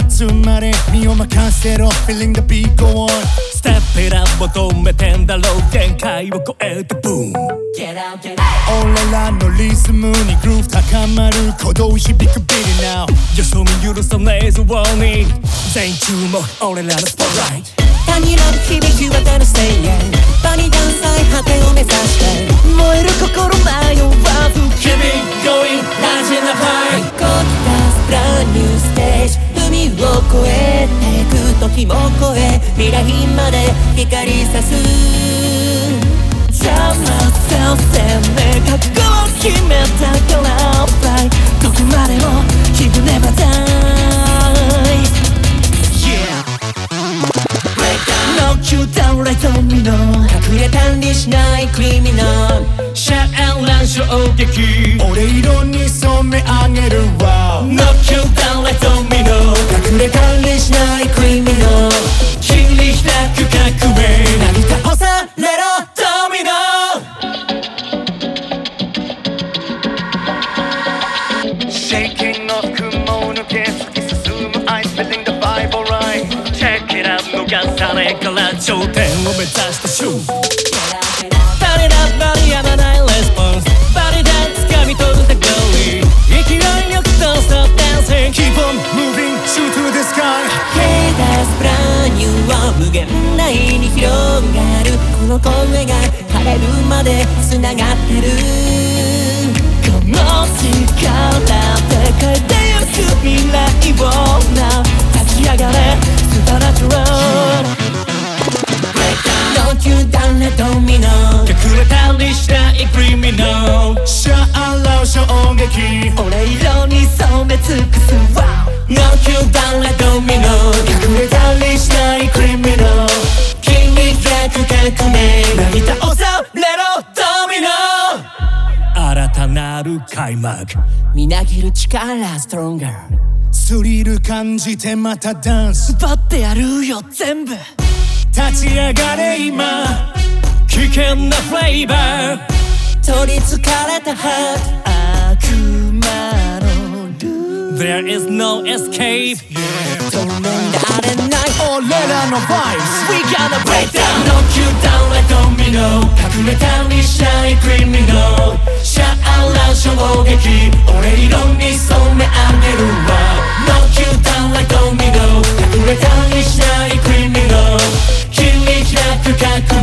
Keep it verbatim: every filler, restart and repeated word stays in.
集まれ身を任せろ Feeling the beat go on Step it up 求めてんだろう限界を超えて Boom Get out, get out 俺らのリズムにグルーヴ高まる鼓動響くビリ now よそ見許さねえぞ Warning 全員注目俺らのスポットライト他にらむ響き渡る声援場にダン最果てを目指して燃える心迷わず Keep it going ラジナパイこき出すブランニューステージ海を越えてく時も越え未来まで光さす邪魔させね覚悟を決めたから Fly どこまでも気分ねばだい Yeah Knock you down like domino 隠れたりしないクリミナルシャーラン衝撃俺色に染め上げるわ Knock you down like domino 隠れたりしないクリミナル切り開く革命なぎ倒されろドミノ Shaking off 雲を抜け突き進む I feeling the vibe alright Check it out 逃さねえから頂点を目指してシューバリラバリやまないレスポンスバリで掴み取ったゴーリー勢いよく Don't stop dancing Keep on moving shoot to the sky 蹴り出すブランニューは無限大に広がるこの声が枯れるまで繋がってるこの力で変えてゆく未来をな立ち上がれスタラトロー Don't you down let domino 隠れたりしないクリミナルシャアラウ衝撃俺色に染め尽くす Wow Knock you down like domino 隠れたりしないクリミナル切り開く革命なぎ倒されろドミノ新たなる開幕みなぎる力 Stronger スリル感じてまたダンス奪ってやるよ全部立ち上がれ今危険なフレーバー取りつかれたハート悪魔のルー There is no escape 止められない俺らの vibes We gonna break down Knock you down like domino 隠れたりしないクリミナルシャアラ衝撃俺色に染め上げるわ Knock you down like domino 隠れたりしないクリミナル切り開く革命